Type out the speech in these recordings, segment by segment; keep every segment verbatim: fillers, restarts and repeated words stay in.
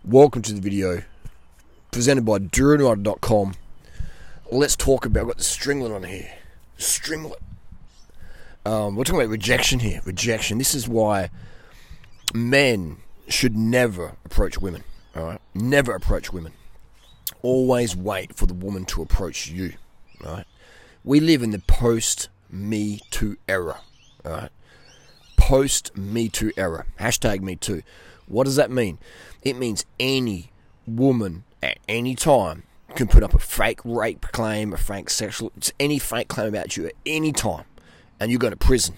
Welcome to the video presented by Duranrider dot com. Let's talk about, I've got the stringlet on here. Stringlet. Um, we're talking about rejection here. Rejection. This is why men should never approach women. Alright? Never approach women. Always wait for the woman to approach you. Alright? We live in the post-Me Too era. Alright? Post-Me Too era. Hashtag Me Too. What does that mean? It means any woman at any time can put up a fake rape claim, a fake sexual, it's any fake claim about you at any time, and you go to prison.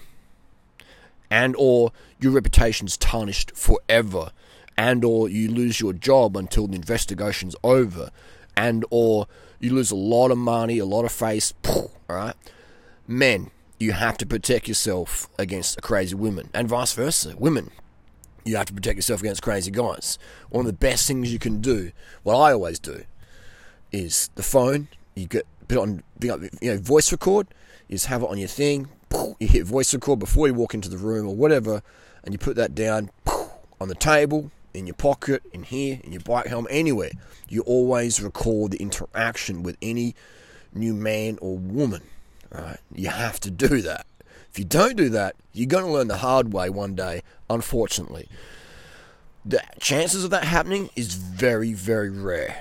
And or your reputation's tarnished forever, and or you lose your job until the investigation's over, and or you lose a lot of money, a lot of face. Alright? Men, you have to protect yourself against a crazy woman, and vice versa. Women, you have to protect yourself against crazy guys. One of the best things you can do, what I always do, is the phone. You get put on, you know, voice record. You just have it on your thing. You hit voice record before you walk into the room or whatever, and you put that down on the table, in your pocket, in here, in your bike helmet, anywhere. You always record the interaction with any new man or woman. Right? You have to do that. If you don't do that, you're going to learn the hard way one day, unfortunately. The chances of that happening is very, very rare.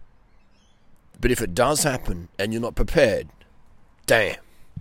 But if it does happen and you're not prepared, damn,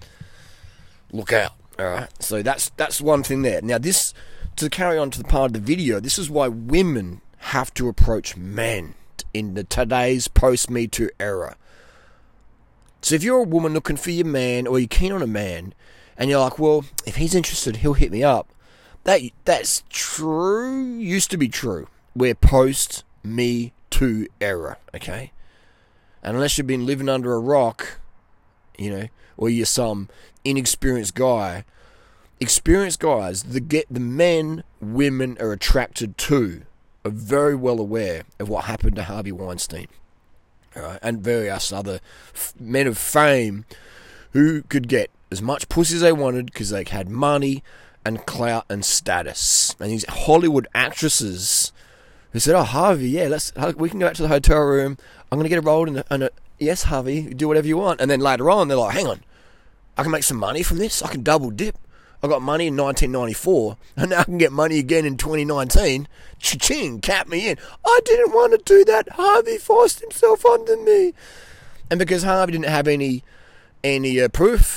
look out. Alright, so that's that's one thing there. Now this, to carry on to the part of the video, this is why women have to approach men in the today's post-Me Too era. So if you're a woman looking for your man, or you're keen on a man, and you're like, well, if he's interested, he'll hit me up. That That's true, used to be true. We're post-Me Too era, okay? And unless you've been living under a rock, you know, or you're some inexperienced guy, experienced guys, the get the men women are attracted to are very well aware of what happened to Harvey Weinstein, all right, and various other f- men of fame who could get as much pussy as they wanted because they had money and clout and status. And these Hollywood actresses who said, oh, Harvey, yeah, let's we can go back to the hotel room. I'm going to get a role in a, in a, yes, Harvey, do whatever you want. And then later on, they're like, hang on, I can make some money from this. I can double dip. I got money in nineteen ninety-four, and now I can get money again in twenty nineteen. Cha-ching, cap me in. I didn't want to do that. Harvey forced himself onto me. And because Harvey didn't have any any uh, proof,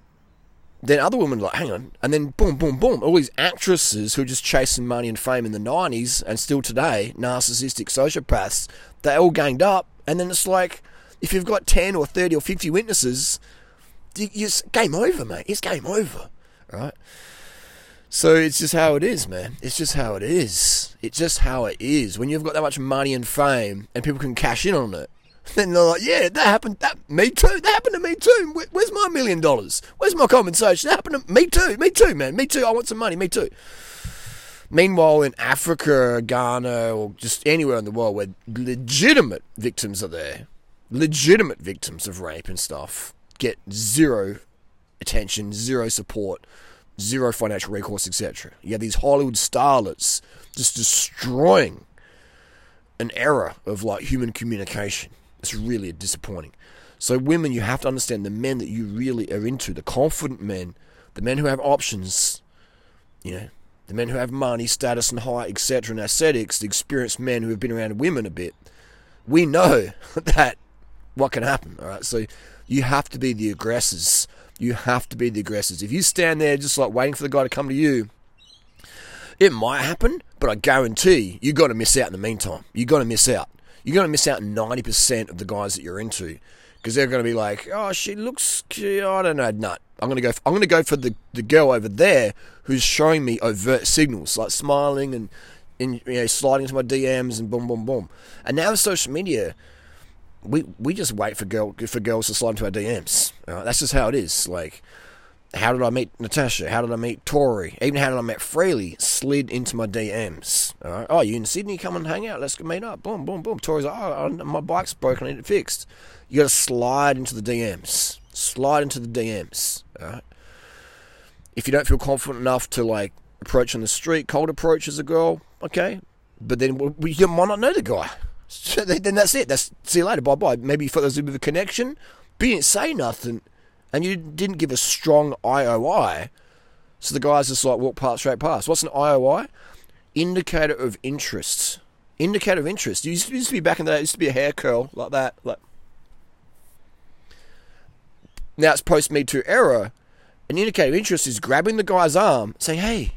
then other women were like, hang on. And then boom, boom, boom. All these actresses who were just chasing money and fame in the nineties, and still today, narcissistic sociopaths, they all ganged up. And then it's like, if you've got ten or thirty or fifty witnesses, it's game over, mate. It's game over, right? So it's just how it is, man. It's just how it is. It's just how it is. When you've got that much money and fame, and people can cash in on it, then they're like, yeah, that happened. That me too. That happened to me too. Where, where's my million dollars? Where's my compensation? That happened to me too. Me too, man. Me too. I want some money. Me too. Meanwhile, in Africa, Ghana, or just anywhere in the world where legitimate victims are there, legitimate victims of rape and stuff, get zero attention, zero support, zero financial recourse, et cetera. You have these Hollywood starlets just destroying an era of like human communication. It's really disappointing. So women, you have to understand the men that you really are into, the confident men, the men who have options, you know, the men who have money, status and height, et cetera, and aesthetics, the experienced men who have been around women a bit. We know that what can happen, all right? So you have to be the aggressors. You have to be the aggressors. If you stand there just like waiting for the guy to come to you, it might happen, but I guarantee you're going to miss out in the meantime. You're going to miss out. You're going to miss out ninety percent of the guys that you're into, because they're going to be like, oh, she looks cute. I don't know, nut. I'm going to go. I'm going to go for the, the girl over there who's showing me overt signals, like smiling and, and you know, sliding into my D Ms and boom, boom, boom. And now with social media, we we just wait for girl for girls to slide into our D Ms. Uh, that's just how it is. Like, how did I meet Natasha? How did I meet Tori? Even how did I meet Freely? Slid into my D Ms. All right. Oh, you in Sydney? Come and hang out. Let's go meet up. Boom, boom, boom. Tori's like, oh, my bike's broken. I need it fixed. You got to slide into the D Ms. Slide into the D Ms. All right. If you don't feel confident enough to like approach on the street, cold approach as a girl, okay, but then well, you might not know the guy. So then that's it. That's see you later. Bye bye. Maybe you thought there was a bit of a connection, but you didn't say nothing, and you didn't give a strong I O I. So the guys just like walk past, straight past. What's an I O I? Indicator of interest. Indicator of interest. It used to, used to be back in the day. It used to be a hair curl like that. Like now it's post Me Too era. An indicator of interest is grabbing the guy's arm, saying, "Hey,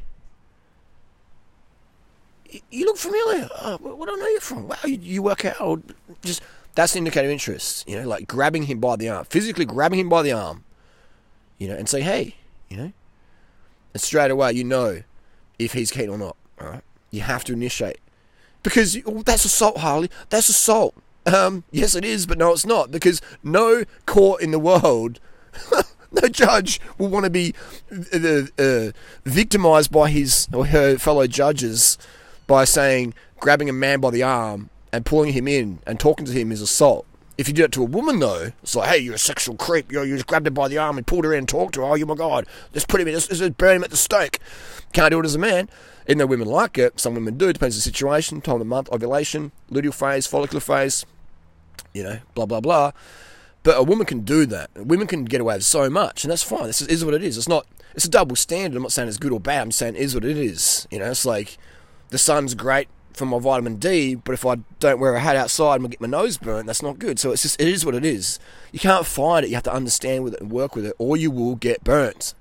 you look familiar. Oh, where do I know you from? Wow, you, you work out." Or just that's an indicator of interest. You know, like grabbing him by the arm, physically grabbing him by the arm. You know, and say, "Hey," you know, and straight away you know if he's keen or not. All right, you have to initiate because well, that's assault, Harley. That's assault. Um, yes, it is, but no, it's not because no court in the world. No judge will want to be uh, uh, victimised by his or her fellow judges by saying grabbing a man by the arm and pulling him in and talking to him is assault. If you do it to a woman, though, it's like, hey, you're a sexual creep. You you just grabbed her by the arm and pulled her in and talked to her. Oh, my God. Let's put him in. Let's, let's burn him at the stake. Can't do it as a man. Even though women like it, some women do. Depends on the situation, time of the month, ovulation, luteal phase, follicular phase, you know, blah, blah, blah. But a woman can do that. Women can get away with so much, and that's fine. This is, is what it is. It's not. It's a double standard. I'm not saying it's good or bad. I'm saying it is what it is. You know, it's like the sun's great for my vitamin D, but if I don't wear a hat outside and I get my nose burnt, that's not good. So it's just it is what it is. You can't fight it. You have to understand with it and work with it, or you will get burnt.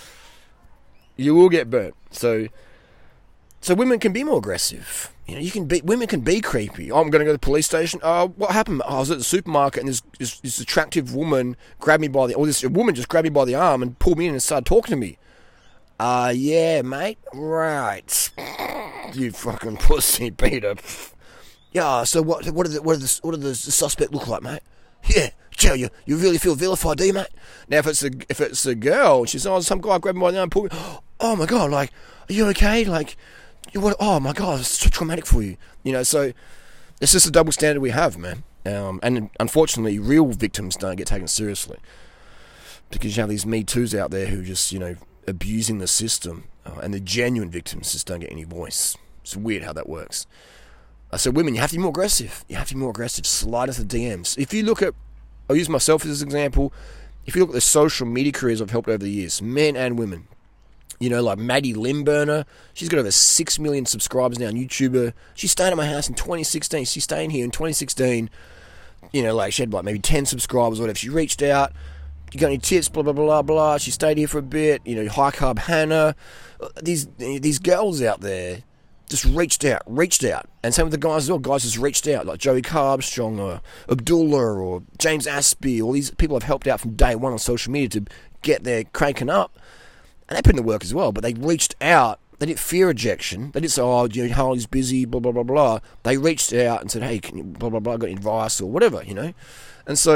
You will get burnt. So, so women can be more aggressive. You know, you can be, women can be creepy. Oh, I'm going to go to the police station. Oh, what happened? Oh, I was at the supermarket and this, this, this attractive woman grabbed me by the, or this woman just grabbed me by the arm and pulled me in and started talking to me. Uh, yeah, mate. Right. You fucking pussy, Peter. Yeah, so what, what, are the, what, are the, what does the suspect look like, mate? Yeah, Joe, you, you really feel vilified, do you, mate? Now, if it's a, if it's a girl, she says, oh, some guy grabbed me by the arm and pulled me. Oh, my God, like, are you okay? Like, You what? Oh my God, it's so traumatic for you. You know, so it's just a double standard we have, man. Um, and unfortunately, real victims don't get taken seriously because you have these Me Too's out there who just, you know, abusing the system, uh, and the genuine victims just don't get any voice. It's weird how that works. Uh, so women, you have to be more aggressive. You have to be more aggressive. Slide into the D Ms. If you look at, I'll use myself as an example. If you look at the social media careers I've helped over the years, men and women. You know, like Maddie Limburner. She's got over six million subscribers now on YouTube. She stayed at my house in twenty sixteen. She's staying here in twenty sixteen. You know, like she had like maybe ten subscribers or whatever. She reached out. You got any tips? Blah, blah, blah, blah. She stayed here for a bit. You know, High Carb Hannah. These, these girls out there just reached out, reached out. And same with the guys as well. Guys just reached out, like Joey Carbstrong or Abdullah or James Aspie. All these people I've helped out from day one on social media to get their cranking up. And they put in the work as well, but they reached out. They didn't fear rejection. They didn't say, oh, you know, Harley's busy, blah, blah, blah, blah. They reached out and said, hey, can you, blah, blah, blah, got any advice or whatever, you know. And so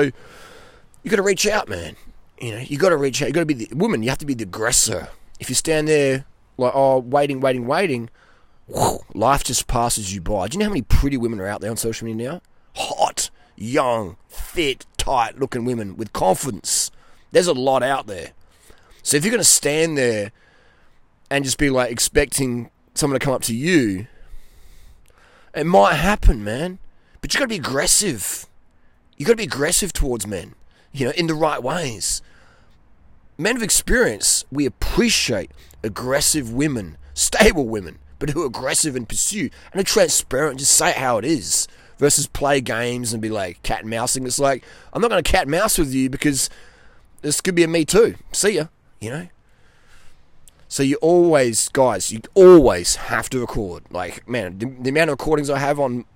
you got to reach out, man. You know, you got to reach out. You got to be the woman. You have to be the aggressor. If you stand there like, oh, waiting, waiting, waiting, whew, life just passes you by. Do you know how many pretty women are out there on social media now? Hot, young, fit, tight-looking women with confidence. There's a lot out there. So if you're going to stand there and just be like expecting someone to come up to you, it might happen, man. But you got to be aggressive. You got to be aggressive towards men, you know, in the right ways. Men of experience, we appreciate aggressive women, stable women, but who are aggressive in pursuit and are transparent, just say it how it is, versus play games and be like cat and mousing. It's like, I'm not going to cat and mouse with you because this could be a Me Too. See ya. You know? So you always, guys, you always have to record. Like, man, the, the amount of recordings I have on,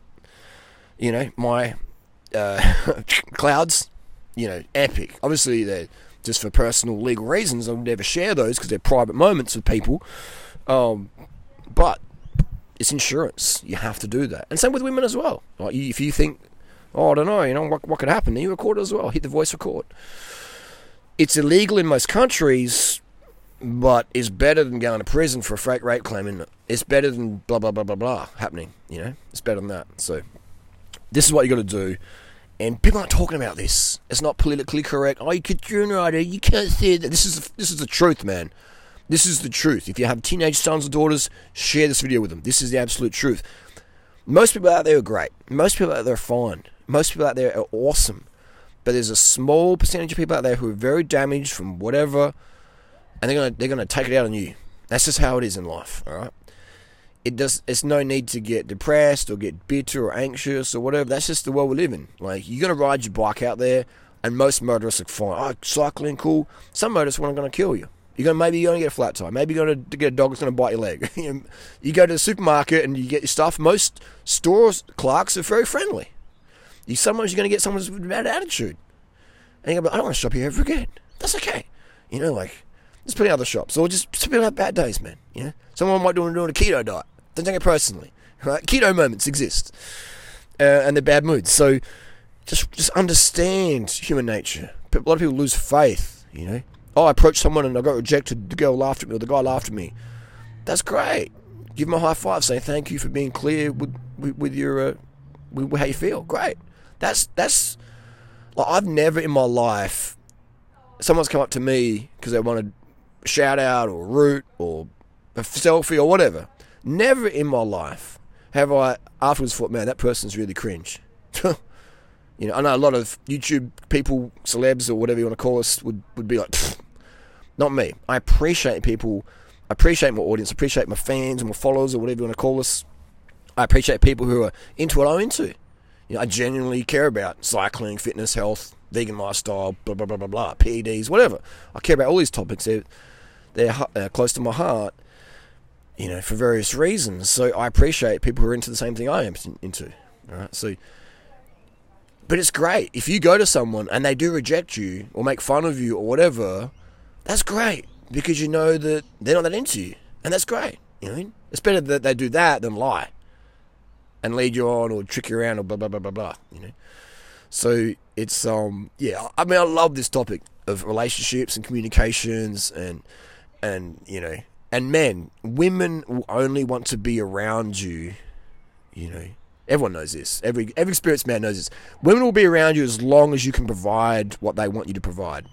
you know, my uh, clouds, you know, epic. Obviously, they're just for personal legal reasons. I would never share those because they're private moments with people. Um, but it's insurance. You have to do that. And same with women as well. Like, if you think, oh, I don't know, you know, what, what could happen? You record it as well. Hit the voice record. It's illegal in most countries, but it's better than going to prison for a fake rape claim, and it's better than blah, blah, blah, blah, blah happening, you know? It's better than that. So this is what you got to do. And people aren't talking about this. It's not politically correct. Oh, you could writer, you can't say that. This is, this is the truth, man. This is the truth. If you have teenage sons or daughters, share this video with them. This is the absolute truth. Most people out there are great. Most people out there are fine. Most people out there are awesome. But there's a small percentage of people out there who are very damaged from whatever, and they're gonna they're gonna take it out on you. That's just how it is in life. All right. It does. It's no need to get depressed or get bitter or anxious or whatever. That's just the world we live in. Like, you're gonna ride your bike out there, and most motorists are fine. Oh, cycling, cool. Some motorists are gonna kill you. You're gonna maybe you're gonna get a flat tire. Maybe you're gonna get a dog that's gonna bite your leg. You go to the supermarket and you get your stuff. Most stores clerks are very friendly. You sometimes you're gonna get someone with a bad attitude, and you're gonna be, I don't want to shop here ever again. That's okay. You know, like, there's plenty of other shops. Or just people have bad days, man. You know, someone might be doing a keto diet. Don't take it personally, right? Keto moments exist, uh, and they're bad moods. So just just understand human nature. A lot of people lose faith, you know. Oh, I approached someone and I got rejected. The girl laughed at me, or the guy laughed at me. That's great. Give them a high five. Say thank you for being clear with with, with your uh, with how you feel. Great. That's that's. Like, I've never in my life, someone's come up to me because they wanted a shout out or a root or a selfie or whatever. Never in my life have I afterwards thought, man, that person's really cringe. You know, I know a lot of YouTube people, celebs or whatever you want to call us, would, would be like, not me. I appreciate people, I appreciate my audience, I appreciate my fans and my followers or whatever you want to call us. I appreciate people who are into what I'm into. You know, I genuinely care about cycling, fitness, health, vegan lifestyle, blah, blah, blah, blah, blah, P E Ds, whatever. I care about all these topics. They're, they're uh, close to my heart, you know, for various reasons. So I appreciate people who are into the same thing I am into. All right, so, but it's great if you go to someone and they do reject you or make fun of you or whatever. That's great because you know that they're not that into you, and that's great. You know, it's better that they do that than lie and lead you on or trick you around or blah blah blah blah blah. You know, so it's um yeah. I mean, I love this topic of relationships and communications and and you know. And men, women will only want to be around you, you know. Everyone knows this. Every every experienced man knows this. Women will be around you as long as you can provide what they want you to provide.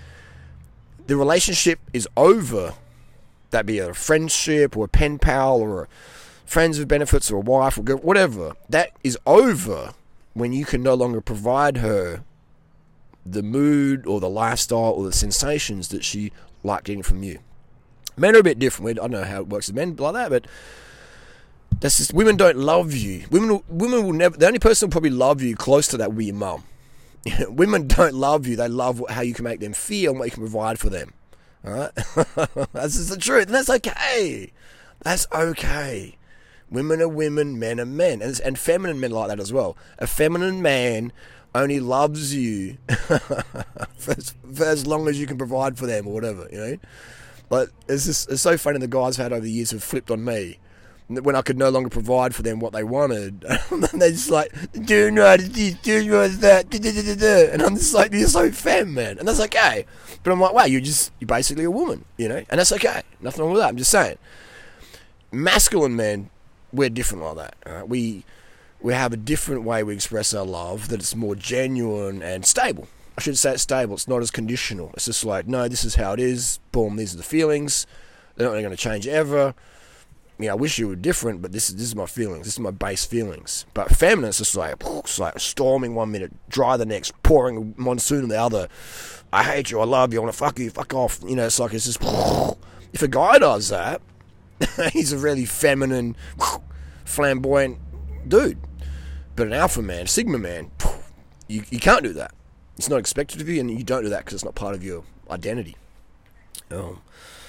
The relationship is over. That be a friendship or a pen pal or a friends with benefits or a wife or whatever. That is over when you can no longer provide her the mood or the lifestyle or the sensations that she liked getting from you. Men are a bit different. I don't know how it works with men like that, but that's just, women don't love you. Women will, women will never, the only person who will probably love you close to that will be your mum. Women don't love you. They love how you can make them feel and what you can provide for them. All right? That's just the truth. And that's okay. That's okay. Women are women, men are men. And, and feminine men like that as well. A feminine man only loves you for, as, for as long as you can provide for them or whatever, you know? But it's just, it's so funny the guys I've had over the years have flipped on me when I could no longer provide for them what they wanted. And they're just like, do not this, do not that, and I'm just like, you're so femme, man. And that's okay. But I'm like, wow, you're just, you're basically a woman, you know? And that's okay. Nothing wrong with that. I'm just saying. Masculine men, we're different like that. All right? We, we have a different way we express our love that it's more genuine and stable. I should say it's stable. It's not as conditional. It's just like, no, this is how it is. Boom, these are the feelings. They're not going to change ever. You know, I wish you were different, but this is this is my feelings. This is my base feelings. But feminine, it's just like, it's like storming one minute, dry the next, pouring monsoon the other. I hate you. I love you. I want to fuck you. Fuck off. You know, it's like, it's just, if a guy does that, he's a really feminine, flamboyant dude. But an alpha man, sigma man, you, you can't do that. It's not expected of you, and you don't do that because it's not part of your identity. Um,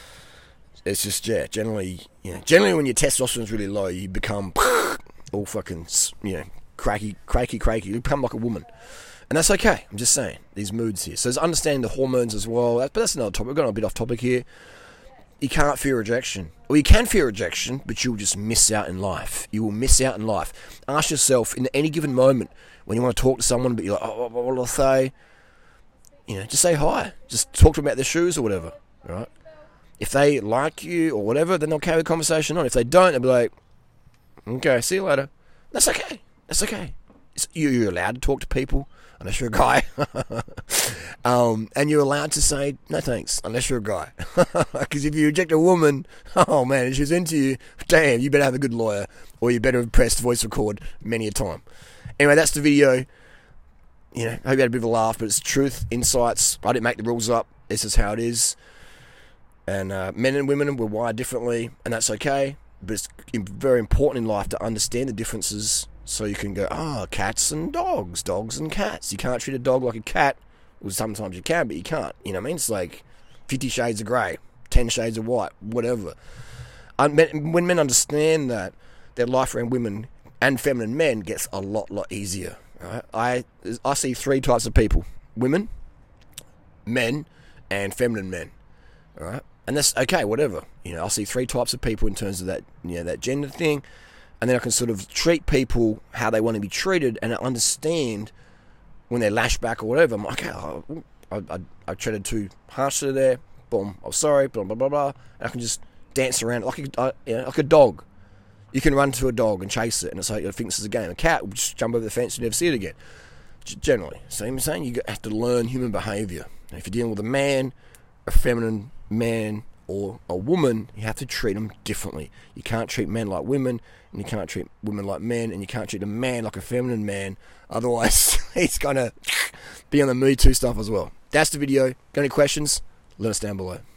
it's just, yeah, generally, you know, generally when your testosterone's really low, you become all fucking, you know, cracky, cracky, cracky. You become like a woman. And that's okay. I'm just saying, these moods here. So it's understanding the hormones as well. But that's another topic. We're going a bit off topic here. You can't fear rejection. Or you can fear rejection, but you'll just miss out in life. You will miss out in life. Ask yourself, in any given moment, when you want to talk to someone, but you're like, oh, what will I say? You know, just say hi. Just talk to them about their shoes or whatever, right? If they like you or whatever, then they'll carry the conversation on. If they don't, they'll be like, okay, see you later. That's okay. That's okay. you're allowed to talk to people unless you're a guy. um, and you're allowed to say no thanks unless you're a guy. Because if you reject a woman, oh man, if she's into you, damn, you better have a good lawyer, or you better have pressed voice record many a time. Anyway, that's the video. You know, I hope you had a bit of a laugh, but it's truth, insights. I didn't make the rules up. This is how it is. And uh, men and women were wired differently, and that's okay. But it's very important in life to understand the differences, so you can go, oh, cats and dogs, dogs and cats. You can't treat a dog like a cat. Well, sometimes you can, but you can't. You know what I mean? It's like Fifty Shades of Grey, Ten Shades of White, whatever. When men understand that, their life around women and feminine men gets a lot, lot easier. Right? I I see three types of people: women, men, and feminine men. All right, and that's okay. Whatever. You know, I see three types of people in terms of that, you know, that gender thing. And then I can sort of treat people how they want to be treated, and I understand when they lash back or whatever. I'm like, okay, I, I, I treated too harshly there. Boom, I'm sorry. Blah blah blah blah. And I can just dance around like a, you know, like a dog. You can run to a dog and chase it, and it's like you think this is a game. A cat will just jump over the fence and never see it again. Generally, so I'm saying you have to learn human behaviour. And if you're dealing with a man, a feminine man, or a woman, you have to treat them differently. You can't treat men like women, and you can't treat women like men, and you can't treat a man like a feminine man. Otherwise, he's going to be on the Me Too stuff as well. That's the video. Got any questions? Let us down below.